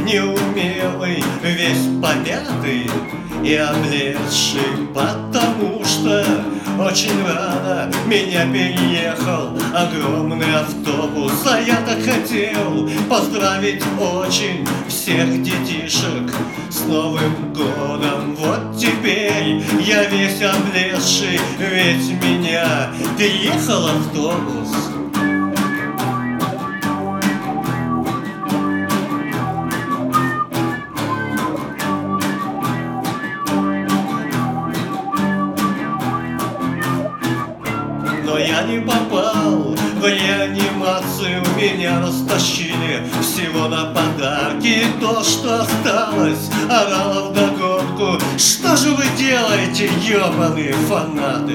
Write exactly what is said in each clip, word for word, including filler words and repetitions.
неумелый, весь помятый и облезший, потому что очень рано меня переехал огромный автобус. А я так хотел поздравить очень всех детишек с Новым годом. Вот теперь я весь облезший, ведь меня переехал автобус. Но я не попал в реанимацию, меня растащили всего на подарки. И то, что осталось, орало вдогонку: что же вы делаете, ёбаные фанаты?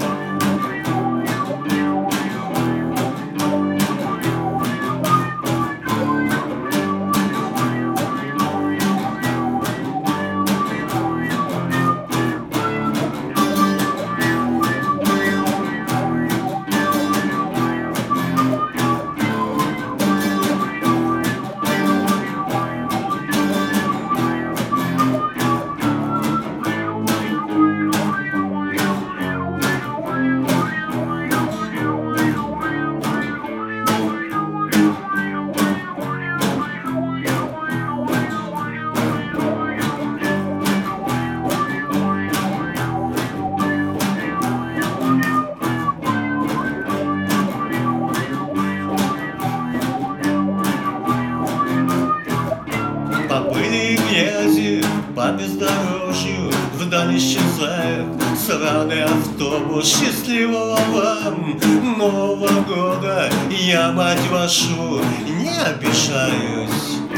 Грязи по бездорожью вдаль исчезает сраный автобус. Счастливого вам Нового года, я, мать вашу, не обижаюсь.